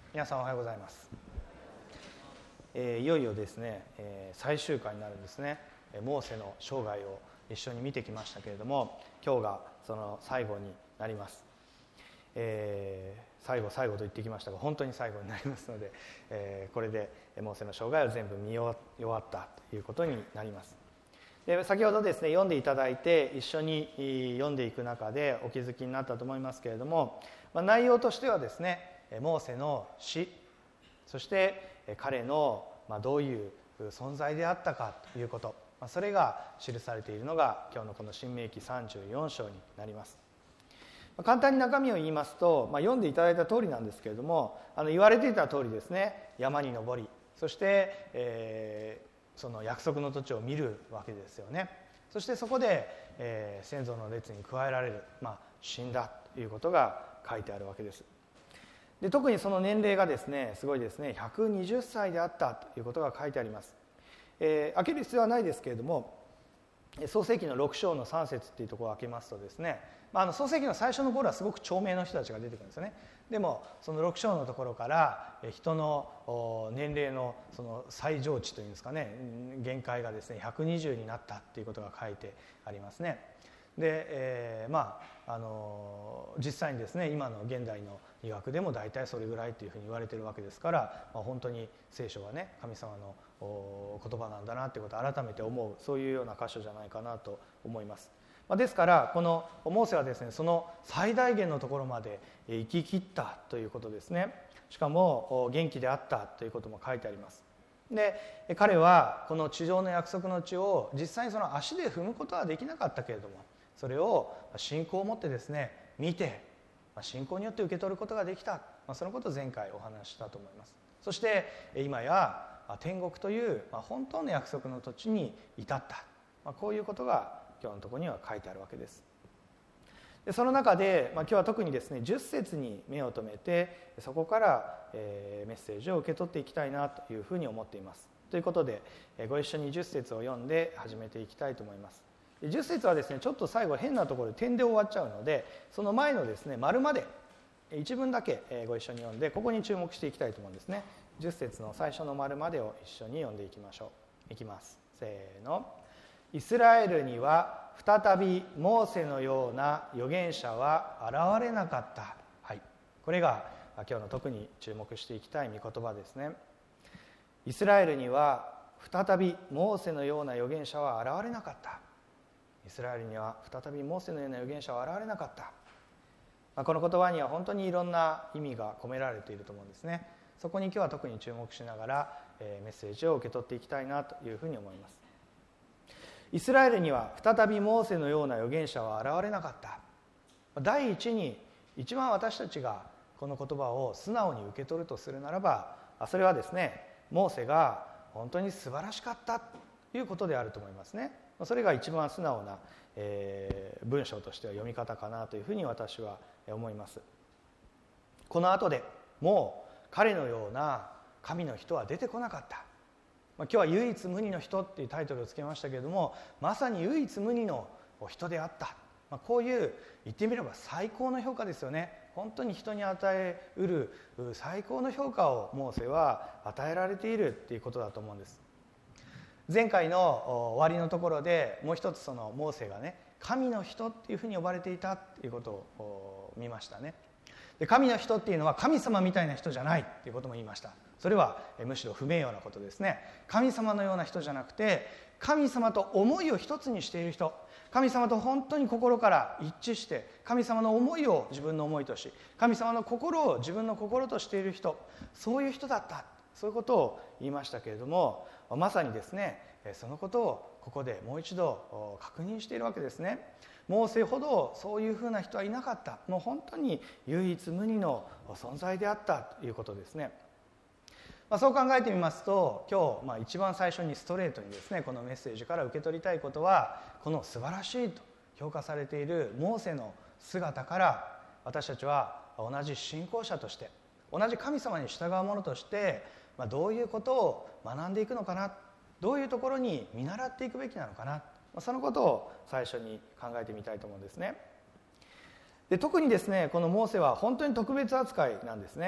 皆さんおはようございます。いよいよですね、最終回になるんですね。モーセの生涯を一緒に見てきましたけれども、今日がその最後になります。最後と言ってきましたが、本当に最後になりますので、これでモーセの生涯を全部見終わったということになります。で、先ほどですね、読んでいただいて一緒に読んでいく中でお気づきになったと思いますけれども、内容としてはですね、モーセの死、そして彼のどういう存在であったかということ、それが記されているのが今日のこの新明記34章になります。簡単に中身を言いますと、読んでいただいた通りなんですけれども、言われていた通りですね、山に登り、そして、その約束の土地を見るわけですよね。そしてそこで、先祖の列に加えられる、死んだということが書いてあるわけです。で、特にその年齢がですね、すごいですね、120歳であったということが書いてあります。開ける必要はないですけれども、創世記の6章の3節っていうところを開けますとですね、創世記の最初の頃はすごく長命の人たちが出てくるんですよね。でもその6章のところから人の年齢のその最上値というんですかね、限界がですね120になったっていうことが書いてありますね。で、実際にですね、今の現代の医学でも大体それぐらいというふうに言われているわけですから、本当に聖書はね、神様の言葉なんだなということを改めて思う、そういうような箇所じゃないかなと思います。ですからこのモーセはですね、その最大限のところまで生き切ったということですね。しかも元気であったということも書いてあります。で、彼はこの地上の約束の地を実際にその足で踏むことはできなかったけれども、それを信仰を持ってですね、見て信仰によって受け取ることができた、そのことを前回お話ししたと思います。そして今や天国という本当の約束の土地に至った、こういうことが今日のところには書いてあるわけです。で、その中で、今日は特にですね10節に目を留めて、そこからメッセージを受け取っていきたいなというふうに思っています。ということでご一緒に10節を読んで始めていきたいと思います。10節はですね、ちょっと最後変なところで点で終わっちゃうので、その前のですね丸まで一文だけご一緒に読んで、ここに注目していきたいと思うんですね。10節の最初の丸までを一緒に読んでいきましょう。いきます。せーの。イスラエルには再びモーセのような預言者は現れなかった。はい、これが今日の特に注目していきたい御言葉ですね。イスラエルには再びモーセのような預言者は現れなかった。イスラエルには再びモーセのような預言者は現れなかった。この言葉には本当にいろんな意味が込められていると思うんですね。そこに今日は特に注目しながらメッセージを受け取っていきたいなというふうに思います。イスラエルには再びモーセのような預言者は現れなかった。第一に一番私たちがこの言葉を素直に受け取るとするならば、それはですね、モーセが本当に素晴らしかったということであると思いますね。それが一番素直な文章としては読み方かなというふうに私は思います。この後でもう彼のような神の人は出てこなかった。今日は唯一無二の人っていうタイトルをつけましたけれども、まさに唯一無二の人であった。こういう言ってみれば最高の評価ですよね。本当に人に与えうる最高の評価をモーセは与えられているっていうことだと思うんです。前回の終わりのところでもう一つそのモーセがね、神の人っていうふうに呼ばれていたっていうことを見ましたね。で、神の人っていうのは神様みたいな人じゃないっていうことも言いました。それはむしろ不名誉なことですね。神様のような人じゃなくて、神様と思いを一つにしている人、神様と本当に心から一致して、神様の思いを自分の思いとし、神様の心を自分の心としている人、そういう人だった、そういうことを言いましたけれども、まさにですね、そのことをここでもう一度確認しているわけですね。モーセほどそういうふうな人はいなかった。もう本当に唯一無二の存在であったということですね。そう考えてみますと、今日一番最初にストレートにですね、このメッセージから受け取りたいことは、この素晴らしいと評価されているモーセの姿から、私たちは同じ信仰者として、同じ神様に従う者として、どういうことを学んでいくのかな、どういうところに見習っていくべきなのかな、そのことを最初に考えてみたいと思うんですね。で、特にですね、このモーセは本当に特別扱いなんですね。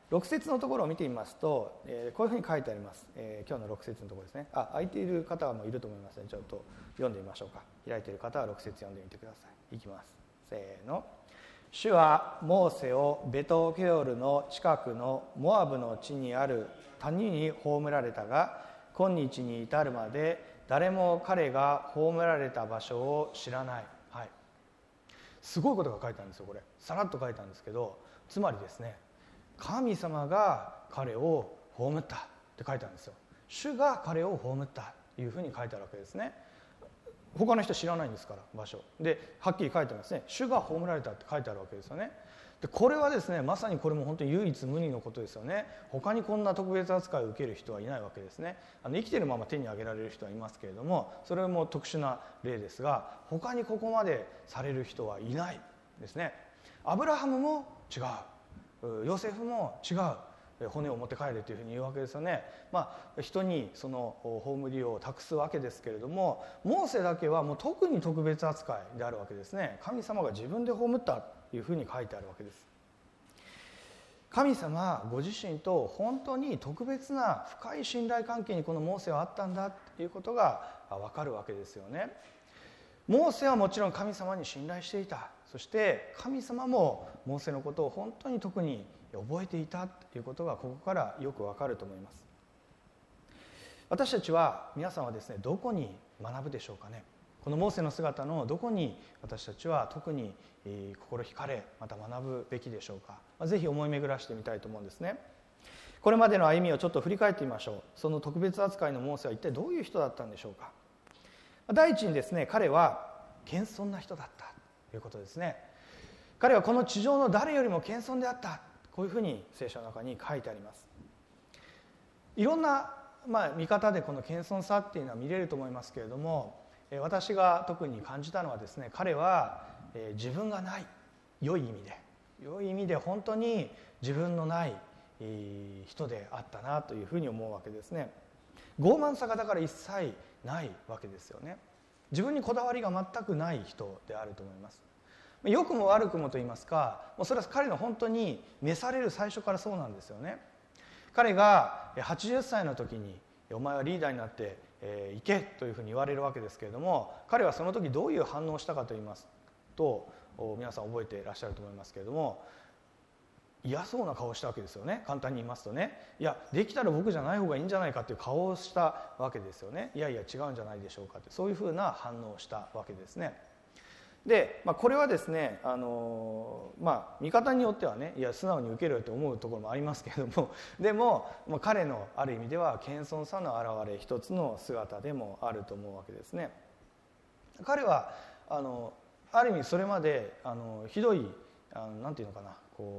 6節のところを見てみますと、こういうふうに書いてあります。今日の6節のところですね。空いている方もいると思いますので、ちょっと読んでみましょうか。開いている方は6節読んでみてください。いきます。せーの。主はモーセをベトペオルの近くのモアブの地にある谷に葬られたが、今日に至るまで誰も彼が葬られた場所を知らない。はい、すごいことが書いてあるんですよ。これさらっと書いてあるんですけど、つまりですね、神様が彼を葬ったって書いてあるんですよ。主が彼を葬ったというふうに書いてあるわけですね。他の人知らないんですから、場所ではっきり書いてますね。主が葬られたって書いてあるわけですよね。でこれはですね、まさにこれも本当に唯一無二のことですよね。他にこんな特別扱いを受ける人はいないわけですね。生きているまま手に挙げられる人はいますけれども、それも特殊な例ですが、他にここまでされる人はいないですね。アブラハムも違う、ヨセフも違う、骨を持って帰れというふうに言うわけですよね。人にその葬りを託すわけですけれども、モーセだけはもう特に特別扱いであるわけですね。神様が自分で葬ったというふうに書いてあるわけです。神様ご自身と本当に特別な深い信頼関係にこのモーセはあったんだということが分かるわけですよね。モーセはもちろん神様に信頼していた。そして神様もモーセのことを本当に特に覚えていたということがここからよくわかると思います。私たちは、皆さんはですね、どこに学ぶでしょうかね。このモーセの姿のどこに私たちは特に心惹かれ、また学ぶべきでしょうか。ぜひ思い巡らしてみたいと思うんですね。これまでの歩みをちょっと振り返ってみましょう。その特別扱いのモーセは一体どういう人だったんでしょうか。第一にですね、彼は謙遜な人だったということですね。彼はこの地上の誰よりも謙遜であった、こういうふうに聖書の中に書いてあります。いろんな、見方でこの謙遜さっていうのは見れると思いますけれども、私が特に感じたのはですね、彼は自分がない、良い意味で本当に自分のない人であったなというふうに思うわけですね。傲慢さがだから一切ないわけですよね。自分にこだわりが全くない人であると思います。良くも悪くもといいますか、それは彼の本当に召される最初からそうなんですよね。彼が80歳の時にお前はリーダーになって行けというふうに言われるわけですけれども、彼はその時どういう反応をしたかといいますと、皆さん覚えていらっしゃると思いますけれども、嫌そうな顔をしたわけですよね。簡単に言いますとね、いやできたら僕じゃない方がいいんじゃないかという顔をしたわけですよね。いやいや違うんじゃないでしょうかって、そういうふうな反応をしたわけですね。で、これはですね、見方によってはね、いや素直に受けるよと思うところもありますけれども、でも、彼のある意味では謙遜さの表れ、一つの姿でもあると思うわけですね。彼はある意味それまでひどいなんていうのかな、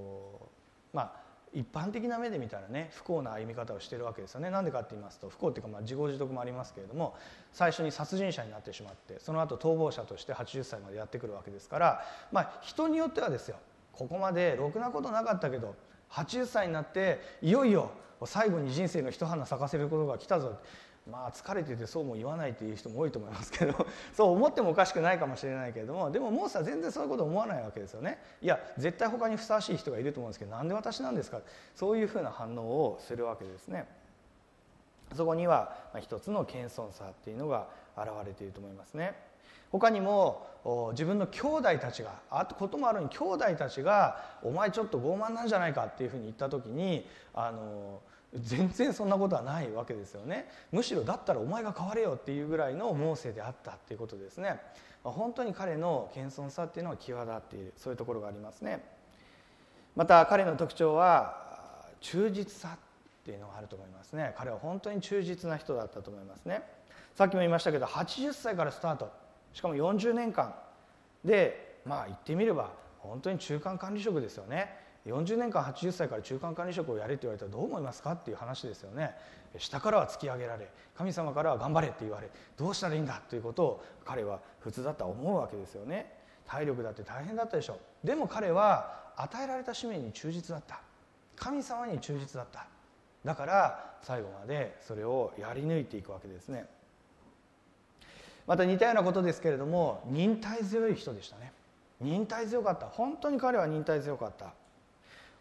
一般的な目で見たらね、不幸な歩み方をしているわけですよね。なんでかって言いますと、不幸っていうか自業自得もありますけれども、最初に殺人者になってしまって、その後逃亡者として80歳までやってくるわけですから、人によってはですよ、ここまでろくなことなかったけど80歳になっていよいよ最後に人生の一花咲かせることが来たぞ、疲れててそうも言わないという人も多いと思いますけどそう思ってもおかしくないかもしれないけれども、でもモーセは全然そういうことを思わないわけですよね。いや絶対他にふさわしい人がいると思うんですけど、なんで私なんですか、そういうふうな反応をするわけですね。そこには一つの謙遜さっていうのが現れていると思いますね。他にも自分の兄弟たちが、こともあるように兄弟たちがお前ちょっと傲慢なんじゃないかっていうふうに言った時に全然そんなことはないわけですよね。むしろだったらお前が変われよっていうぐらいのモーセであったっていうことですね。本当に彼の謙遜さっていうのが際立っている、そういうところがありますね。また彼の特徴は忠実さっていうのがあると思いますね。彼は本当に忠実な人だったと思いますね。さっきも言いましたけど80歳からスタート、しかも40年間で、言ってみれば本当に中間管理職ですよね。40年間80歳から中間管理職をやれって言われたらどう思いますかっていう話ですよね。下からは突き上げられ、神様からは頑張れって言われ、どうしたらいいんだということを彼は普通だったら思うわけですよね。体力だって大変だったでしょう。でも彼は与えられた使命に忠実だった、神様に忠実だった。だから最後までそれをやり抜いていくわけですね。また似たようなことですけれども、忍耐強い人でしたね。忍耐強かった。本当に彼は忍耐強かった。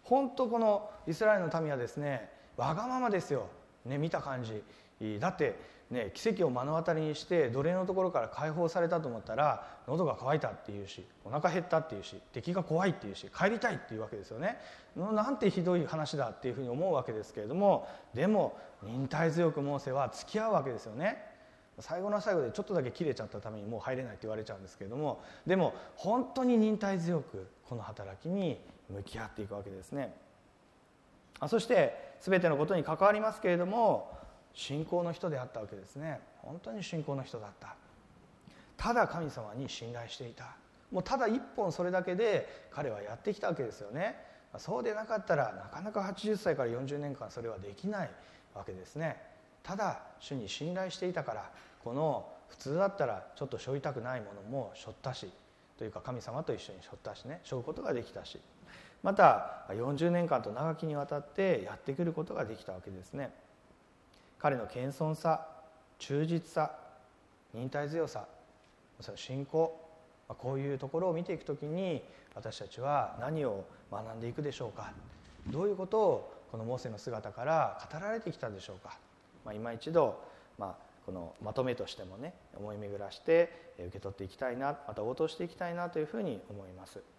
本当このイスラエルの民はですね、わがままですよ、ね、見た感じ。だってね、奇跡を目の当たりにして奴隷のところから解放されたと思ったら喉が渇いたっていうし、お腹減ったっていうし、敵が怖いっていうし、帰りたいっていうわけですよね。なんてひどい話だっていうふうに思うわけですけれども、でも忍耐強くモーセは付き合うわけですよね。最後の最後でちょっとだけ切れちゃったためにもう入れないって言われちゃうんですけれども、でも本当に忍耐強くこの働きに向き合っていくわけですね。そして全てのことに関わりますけれども、信仰の人であったわけですね。本当に信仰の人だった。ただ神様に信頼していた。もうただ一本それだけで彼はやってきたわけですよね。そうでなかったらなかなか80歳から40年間それはできないわけですね。ただ主に信頼していたから、この普通だったらちょっと背負いたくないものも背負ったし、というか神様と一緒に背負ったしね、背負うことができたし、また40年間と長きにわたってやってくることができたわけですね。彼の謙遜さ、忠実さ、忍耐強さ、その信仰、こういうところを見ていくときに私たちは何を学んでいくでしょうか。どういうことをこのモーセの姿から語られてきたでしょうか。今一度、このまとめとしてもね、思い巡らして受け取っていきたいな、また応答していきたいなというふうに思います。さ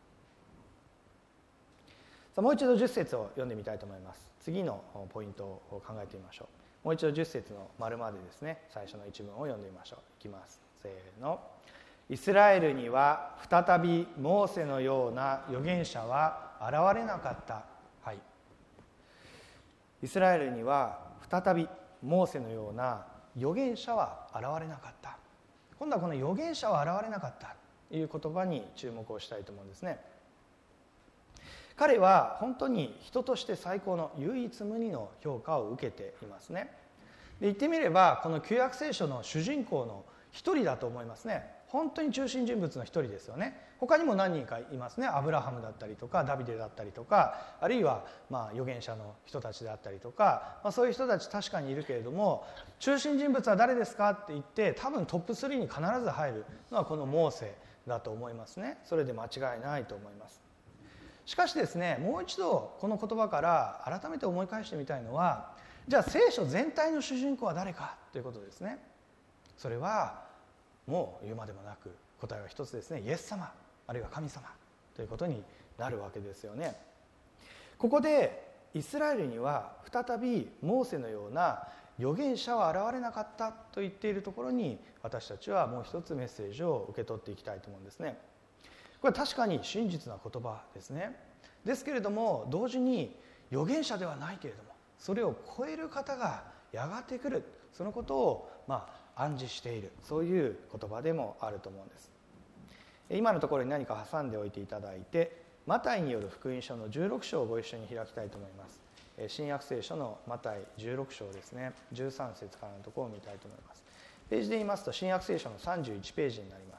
あ、もう一度10節を読んでみたいと思います。次のポイントを考えてみましょう。もう一度10節の丸までですね、最初の一文を読んでみましょう。いきます。せーの。イスラエルには再びモーセのような預言者は現れなかった。はい。イスラエルには再びモーセのような預言者は現れなかった。今度はこの預言者は現れなかったという言葉に注目をしたいと思うんですね。彼は本当に人として最高の唯一無二の評価を受けていますね。で、言ってみればこの旧約聖書の主人公の一人だと思いますね。本当に中心人物の一人ですよね。他にも何人かいますね。アブラハムだったりとかダビデだったりとか、あるいは預言者の人たちであったりとか、そういう人たち確かにいるけれども、中心人物は誰ですかって言って多分トップ3に必ず入るのはこのモーセだと思いますね。それで間違いないと思います。しかしですね、もう一度この言葉から改めて思い返してみたいのは、じゃあ聖書全体の主人公は誰かということですね。それはもう言うまでもなく答えは一つですね。イエス様、あるいは神様ということになるわけですよね。ここでイスラエルには再びモーセのような預言者は現れなかったと言っているところに、私たちはもう一つメッセージを受け取っていきたいと思うんですね。これは確かに真実な言葉ですね。ですけれども同時に預言者ではないけれどもそれを超える方がやがて来る、そのことを暗示している、そういう言葉でもあると思うんです。今のところに何か挟んでおいていただいて、マタイによる福音書の16章をご一緒に開きたいと思います。新約聖書のマタイ16章ですね、13節からのところを見たいと思います。ページで言いますと新約聖書の31ページになります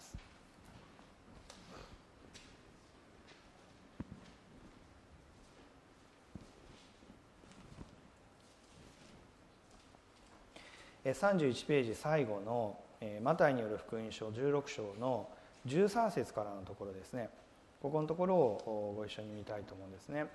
。31ページ最後のマタイによる福音書16章の13節からのところですね。ここのところをご一緒に見たいと思うんですね。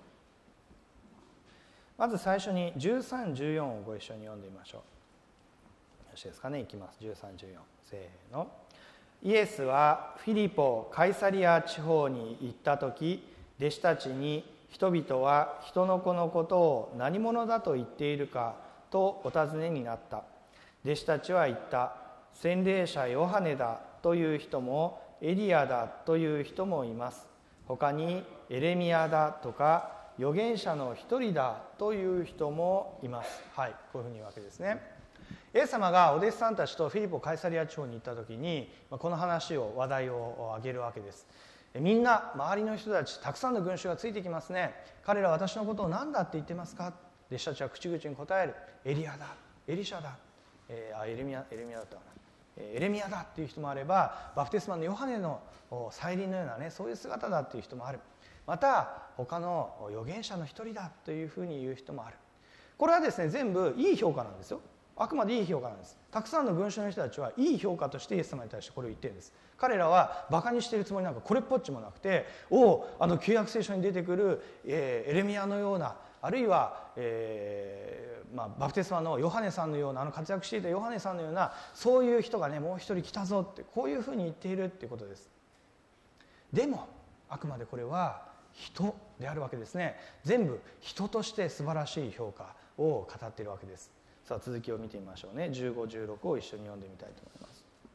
まず最初に13、14をご一緒に読んでみましょう。よろしいですかね。いきます。13、14。せーの。イエスはフィリポ・カイサリア地方に行った時、弟子たちに人々は人の子のことを何者だと言っているかとお尋ねになった。弟子たちは言った。洗礼者ヨハネだという人もエリアだという人もいます。他にエレミヤだとか預言者の一人だという人もいます。はい、こういうふうに言うわけですね。イエス様がお弟子さんたちとフィリポ・カイサリア地方に行った時にこの話を話題を挙げるわけです。みんな周りの人たちたくさんの群衆がついてきますね。彼らは私のことを何だって言ってますか。弟子たちは口々に答える。エリアだ、エリシャだ、エレミヤだったかな、エレミヤだっていう人もあれば、バプテスマのヨハネの再臨のようなね、そういう姿だっていう人もある。また他の預言者の一人だというふうに言う人もある。これはですね、全部いい評価なんですよ。 あくまでいい評価なんです。たくさんの群衆の人たちはいい評価としてイエス様に対してこれを言ってるんです。彼らはバカにしているつもりなんかこれっぽっちもなくて、旧約聖書に出てくる、エレミヤのような、あるいは、バプテスマのヨハネさんのような、活躍していたヨハネさんのような、そういう人がね、もう一人来たぞって、こういうふうに言っているっていうことです。でもあくまでこれは人であるわけですね。全部人として素晴らしい評価を語っているわけです。さあ続きを見てみましょうね。15、16を一緒に読んでみたいと思います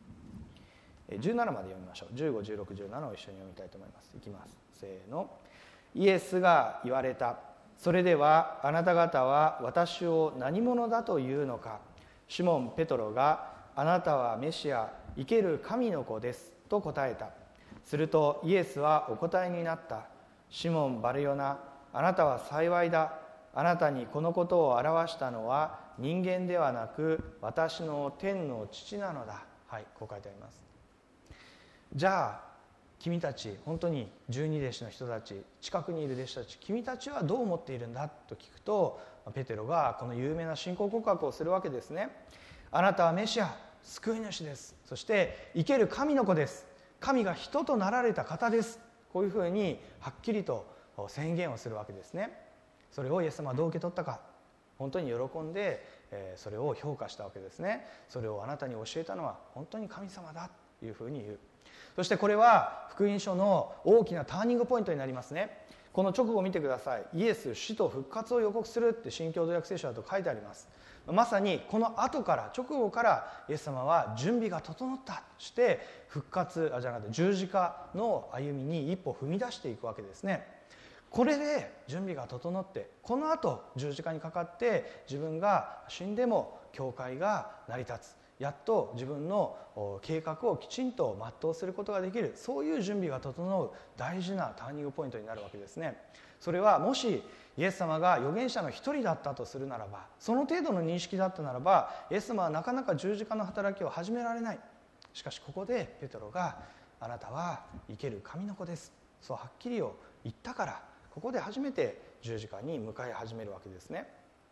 。17まで読みましょう。15、16、17を一緒に読みたいと思います。いきます。せーの。イエスが言われた。それではあなた方は私を何者だというのか。シモン・ペトロが、あなたはメシア、生ける神の子ですと答えた。するとイエスはお答えになった。シモン・バルヨナ、あなたは幸いだ。あなたにこのことを表したのは人間ではなく私の天の父なのだ。はい、こう書いてあります。じゃあ君たち、本当に十二弟子の人たち、近くにいる弟子たち、君たちはどう思っているんだと聞くと、ペテロがこの有名な信仰告白をするわけですね。あなたはメシア、救い主です。そして生ける神の子です。神が人となられた方です。こういうふうにはっきりと宣言をするわけですね。それをイエス様はどう受け取ったか、本当に喜んでそれを評価したわけですね。それをあなたに教えたのは本当に神様だというふうに言う。そしてこれは福音書の大きなターニングポイントになりますね。この直後を見てください。イエス死と復活を予告するって新共同訳聖書だと書いてあります。まさにこの後から直後からイエス様は準備が整ったとして十字架の歩みに一歩踏み出していくわけですね。これで準備が整って、この後十字架にかかって自分が死んでも教会が成り立つ、やっと自分の計画をきちんと全うすることができる、そういう準備が整う大事なターニングポイントになるわけですね。それはもしイエス様が預言者の一人だったとするならば、その程度の認識だったならば、イエス様はなかなか十字架の働きを始められない。しかしここでペテロが、あなたは生ける神の子です、そうはっきりを言ったから、ここで初めて十字架に向かい始めるわけですね。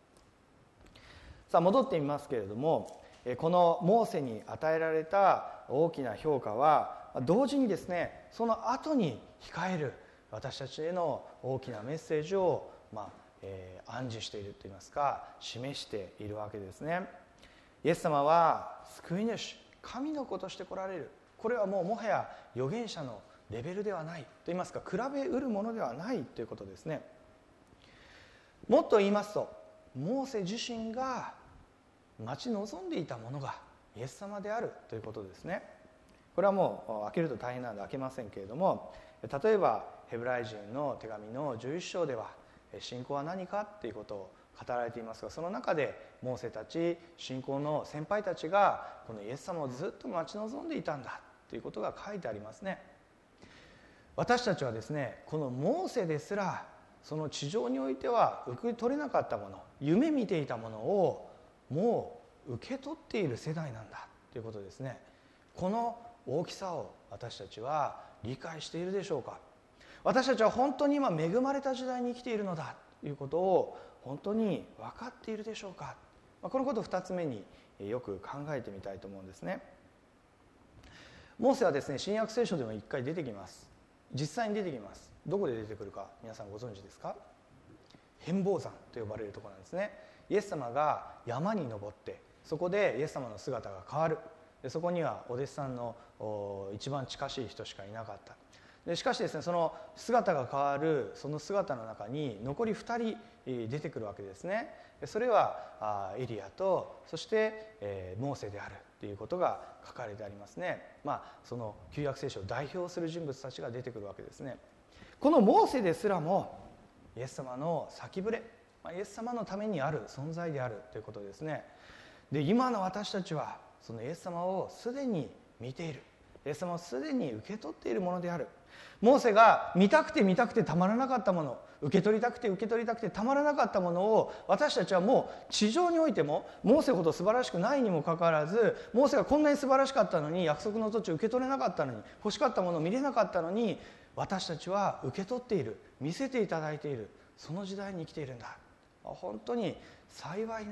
さあ戻ってみますけれども、このモーセに与えられた大きな評価は同時にですね、その後に控える私たちへの大きなメッセージを、暗示しているといいますか、示しているわけですね。イエス様は救い主、神の子として来られる。これはもはや預言者のレベルではないといいますか、比べうるものではないということですね。もっと言いますと、モーセ自身が待ち望んでいたものがイエス様であるということですね。これはもう開けると大変なので開けませんけれども、例えばヘブライ人の手紙の11章では信仰は何かということを語られていますが、その中でモーセたち、信仰の先輩たちがこのイエス様をずっと待ち望んでいたんだということが書いてありますね。私たちはですね、このモーセですらその地上においては受け取れなかったもの、夢見ていたものをもう受け取っている世代なんだということですね。この大きさを私たちは理解しているでしょうか。私たちは本当に今恵まれた時代に生きているのだということを本当に分かっているでしょうか。このことを2つ目によく考えてみたいと思うんですね。モーセはですね、新約聖書でも1回出てきます。実際に出てきます。どこで出てくるか皆さんご存知ですか？変貌山と呼ばれるところなんですね。イエス様が山に登って、そこでイエス様の姿が変わる。でそこにはお弟子さんの一番近しい人しかいなかった。でしかしですね、その姿が変わるその姿の中に残り2人出てくるわけですね。それはエリアと、そしてモーセであるということが書かれてありますね。その旧約聖書を代表する人物たちが出てくるわけですね。このモーセですらもイエス様の先触れ、イエス様のためにある存在であるということですね。で今の私たちはそのイエス様をすでに見ている、イエス様をすでに受け取っているものである。モーセが見たくて見たくてたまらなかったもの、受け取りたくて受け取りたくてたまらなかったものを、私たちはもう地上においてもモーセほど素晴らしくないにもかかわらず、モーセがこんなに素晴らしかったのに、約束の土地を受け取れなかったのに、欲しかったものを見れなかったのに、私たちは受け取っている、見せていただいている、その時代に生きているんだ。本当に幸いな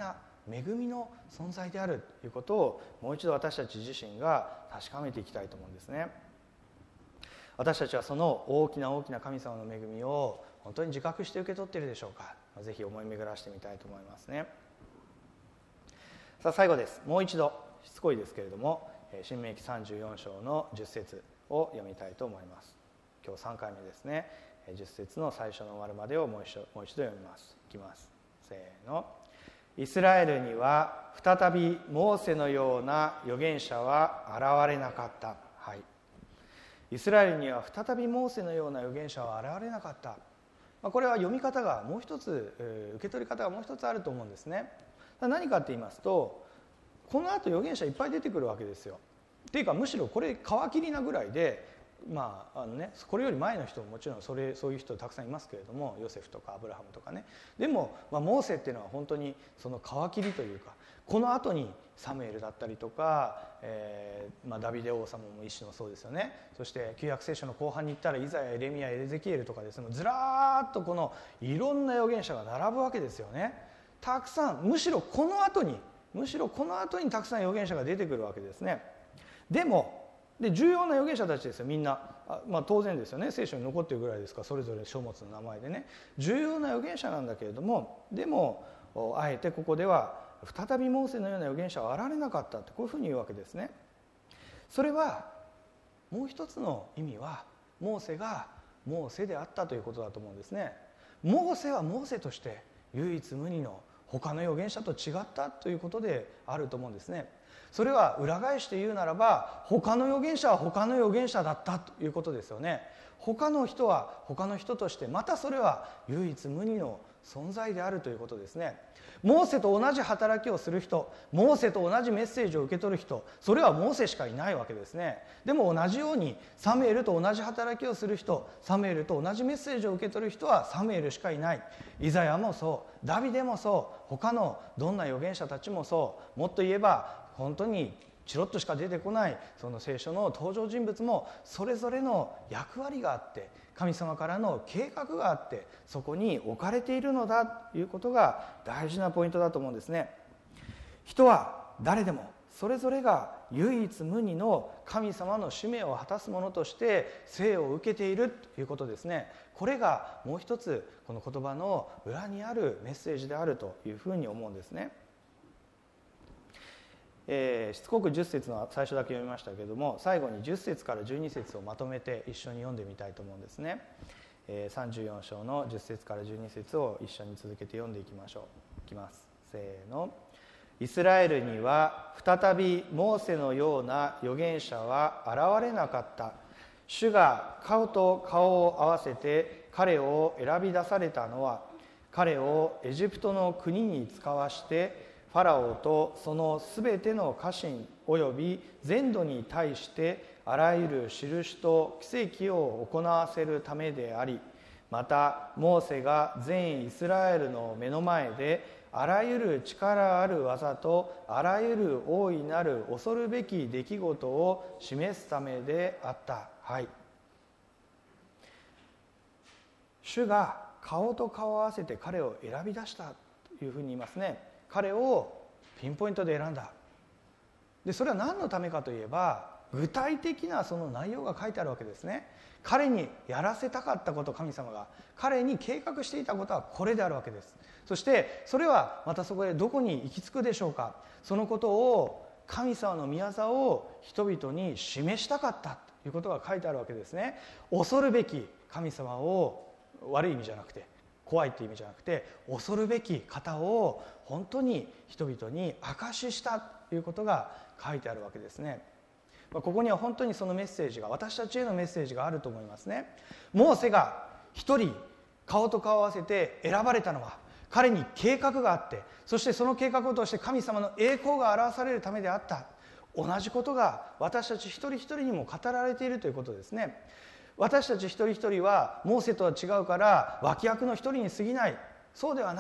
恵みの存在であるということをもう一度私たち自身が確かめていきたいと思うんですね。私たちはその大きな大きな神様の恵みを本当に自覚して受け取っているでしょうか。ぜひ思い巡らしてみたいと思いますね。さあ最後です。もう一度しつこいですけれども申命記34章の10節を読みたいと思います。今日3回目ですね。10節の最初の終わるまでをもう一度読みます。いきます。せーの。イスラエルには再びモーセのような預言者は現れなかった。はい。イスラエルには再びモーセのような預言者は現れなかった。これは読み方がもう一つ、受け取り方がもう一つあると思うんですね。何かって言いますと、この後預言者いっぱい出てくるわけですよ。っていうかむしろこれ皮切りなぐらいで、これより前の人ももちろんそういう人たくさんいますけれども、ヨセフとかアブラハムとかね。でも、モーセっていうのは本当にその皮切りというか、この後にサムエルだったりとか、ダビデ王様も一種のそうですよね。そして旧約聖書の後半に行ったらイザヤ、エレミヤ、エゼキエルとかですね、ずらーっとこのいろんな預言者が並ぶわけですよね。たくさん、むしろこの後にたくさん預言者が出てくるわけですね。で重要な預言者たちですよ、みんな。当然ですよね、聖書に残っているぐらいですから、それぞれ書物の名前でね、重要な預言者なんだけれども、でもあえてここでは再びモーセのような預言者は現れなかったって、こういうふうに言うわけですね。それはもう一つの意味は、モーセがモーセであったということだと思うんですね。モーセはモーセとして唯一無二の他の預言者と違ったということであると思うんですね。それは裏返して言うならば、他の預言者は他の預言者だったということですよね。他の人は他の人として、またそれは唯一無二の存在であるということですね。モーセと同じ働きをする人、モーセと同じメッセージを受け取る人、それはモーセしかいないわけですね。でも同じようにサムエルと同じ働きをする人、サムエルと同じメッセージを受け取る人はサムエルしかいない。イザヤもそう、ダビデもそう、他のどんな預言者たちもそう、もっと言えば本当にチロッとしか出てこないその聖書の登場人物もそれぞれの役割があって、神様からの計画があって、そこに置かれているのだということが大事なポイントだと思うんですね。人は誰でもそれぞれが唯一無二の神様の使命を果たすものとして生を受けているということですね。これがもう一つこの言葉の裏にあるメッセージであるというふうに思うんですね。しつこく10節の最初だけ読みましたけれども、最後に10節から12節をまとめて一緒に読んでみたいと思うんですね。34章の10節から12節を一緒に続けて読んでいきましょう。いきます。せーの。イスラエルには再びモーセのような預言者は現れなかった。主が顔と顔を合わせて彼を選び出されたのは、彼をエジプトの国に使わしてファラオとそのすべての家臣および全土に対してあらゆる印と奇跡を行わせるためであり、またモーセが全イスラエルの目の前であらゆる力ある技とあらゆる大いなる恐るべき出来事を示すためであった。はい。主が顔と顔を合わせて彼を選び出したというふうに言いますね。彼をピンポイントで選んだ。でそれは何のためかといえば、具体的なその内容が書いてあるわけですね。彼にやらせたかったこと、神様が彼に計画していたことはこれであるわけです。そしてそれはまたそこでどこに行き着くでしょうか。そのことを、神様の御業を人々に示したかったということが書いてあるわけですね。恐るべき神様を、悪い意味じゃなくて怖いっていう意味じゃなくて、恐るべき方を本当に人々に証ししたということが書いてあるわけですね。ここには本当にそのメッセージが、私たちへのメッセージがあると思いますね。モーセが一人顔と顔を合わせて選ばれたのは、彼に計画があって、そしてその計画を通して神様の栄光が表されるためであった。同じことが私たち一人一人にも語られているということですね。私たち一人一人はモーセとは違うから脇役の一人に過ぎない。そうではない。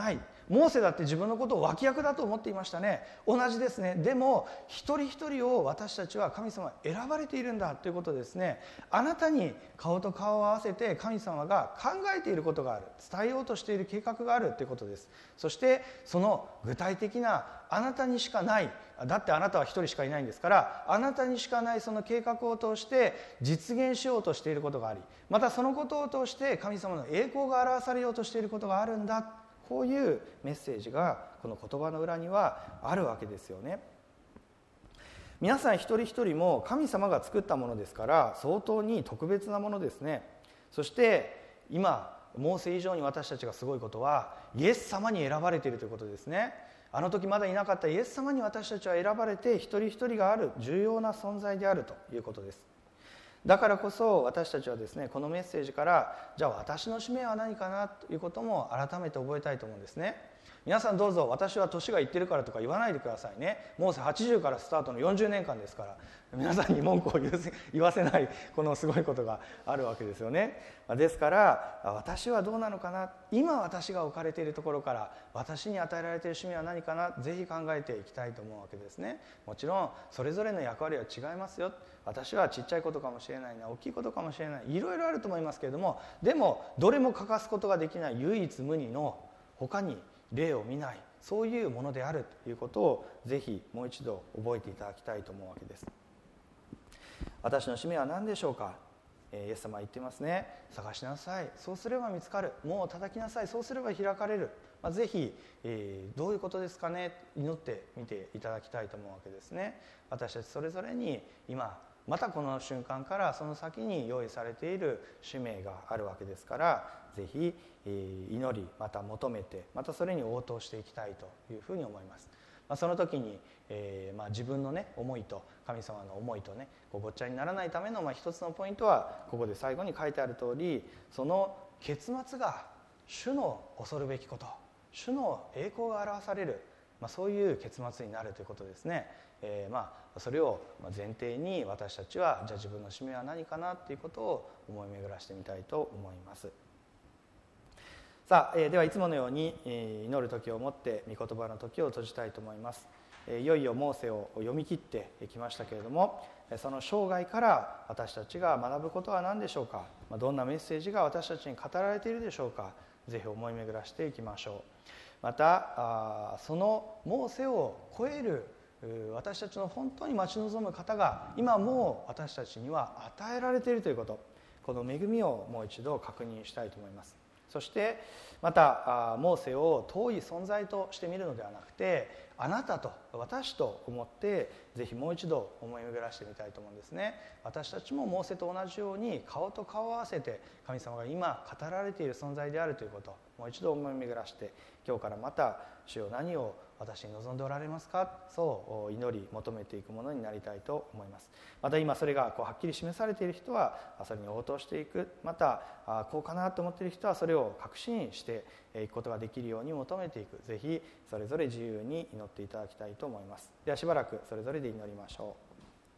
モーセだって自分のことを脇役だと思っていましたね。同じですね。でも一人一人を私たちは神様が選ばれているんだということですね。あなたに顔と顔を合わせて神様が考えていることがある、伝えようとしている計画があるということです。そしてその具体的なあなたにしかない、だってあなたは一人しかいないんですから、あなたにしかないその計画を通して実現しようとしていることがあり、またそのことを通して神様の栄光が表されようとしていることがあるんだ、こういうメッセージがこの言葉の裏にはあるわけですよね。皆さん一人一人も神様が作ったものですから相当に特別なものですね。そして今モーセ以上に私たちがすごいことはイエス様に選ばれているということですね。あの時まだいなかったイエス様に私たちは選ばれて一人一人がある重要な存在であるということです。だからこそ私たちはですね、このメッセージからじゃあ私の使命は何かなということも改めて覚えたいと思うんですね。皆さんどうぞ私は年がいってるからとか言わないでくださいね。モーセ80からスタートの40年間ですから皆さんに文句を言わせないこのすごいことがあるわけですよね。ですから私はどうなのかな、今私が置かれているところから私に与えられている使命は何かな、ぜひ考えていきたいと思うわけですね。もちろんそれぞれの役割は違いますよ。私はちっちゃいことかもしれないな、大きいことかもしれない、いろいろあると思いますけれども、でもどれも欠かすことができない唯一無二の他に例を見ない、そういうものであるということをぜひもう一度覚えていただきたいと思うわけです。私の使命は何でしょうか。イエス様は言っていますね。探しなさい、そうすれば見つかる。門を叩きなさい、そうすれば開かれる。ぜひ、どういうことですかね、祈ってみていただきたいと思うわけですね。私たちそれぞれに今またこの瞬間からその先に用意されている使命があるわけですから、ぜひ祈り、また求めて、またそれに応答していきたいというふうに思います。その時に、自分のね思いと神様の思いとねごっちゃにならないための一つのポイントはここで最後に書いてある通り、その結末が主の恐るべきこと、主の栄光が表される、そういう結末になるということですね。それを前提に私たちはじゃあ自分の使命は何かなということを思い巡らしてみたいと思います。さあ、ではいつものように祈る時をもって御言葉の時を閉じたいと思います。いよいよモーセを読み切ってきましたけれども、その生涯から私たちが学ぶことは何でしょうか。どんなメッセージが私たちに語られているでしょうか。ぜひ思い巡らしていきましょう。またそのモーセを超える私たちの本当に待ち望む方が今もう私たちには与えられているということ、この恵みをもう一度確認したいと思います。そしてまたモーセを遠い存在として見るのではなくて、あなたと私と思ってぜひもう一度思い巡らしてみたいと思うんですね。私たちもモーセと同じように顔と顔を合わせて神様が今語られている存在であるということ、もう一度思い巡らして、今日からまた主よ何を私に望んでおられますか、そう祈り求めていくものになりたいと思います。また今それがはっきり示されている人はそれに応答していく、またこうかなと思っている人はそれを確信していくことができるように求めていく、ぜひそれぞれ自由に祈っていただきたいと思います。ではしばらくそれぞれで祈りましょう。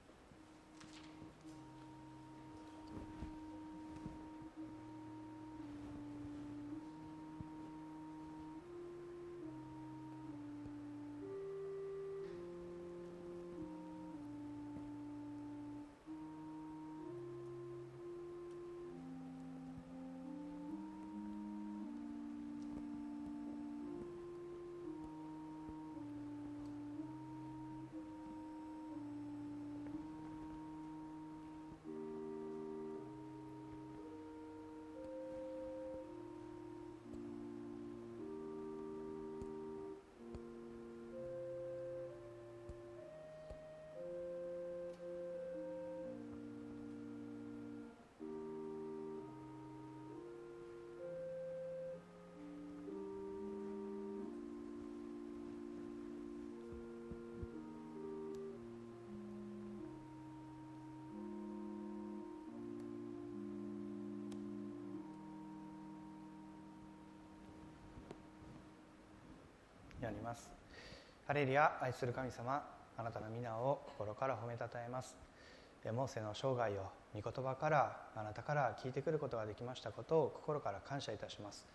祈ります。ハレルヤ、愛する神様、あなたの皆を心から褒めたたえます。モーセの生涯を御言葉からあなたから聞いてくることができましたことを心から感謝いたします。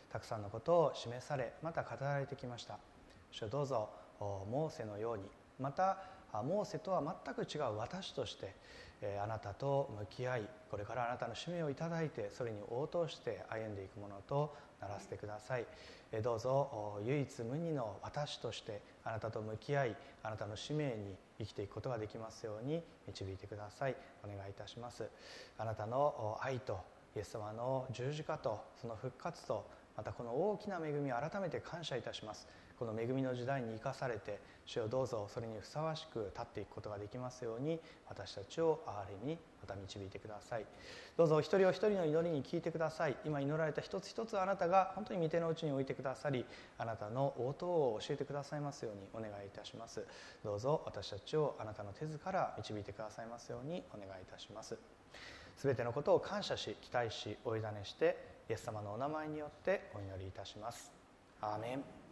たくさんのことを示され、また語られてきました。主よどうぞモーセのように、またモーセとは全く違う私としてあなたと向き合い、これからあなたの使命をいただいて、それに応答して歩んでいくものとならせてください。どうぞ唯一無二の私としてあなたと向き合い、あなたの使命に生きていくことができますように導いてください。お願いいたします。あなたの愛とイエス様の十字架とその復活と、またこの大きな恵みを改めて感謝いたします。この恵みの時代に生かされて、主よどうぞそれにふさわしく立っていくことができますように、私たちを憐れみまた導いてください。どうぞ一人お一人の祈りに聞いてください。今祈られた一つ一つ、あなたが本当に御手の内に置いてくださり、あなたの応答を教えてくださいますようにお願いいたします。どうぞ私たちをあなたの手ずから導いてくださいますようにお願いいたします。すべてのことを感謝し、期待し、お委ねして、イエス様のお名前によってお祈りいたします。アーメン。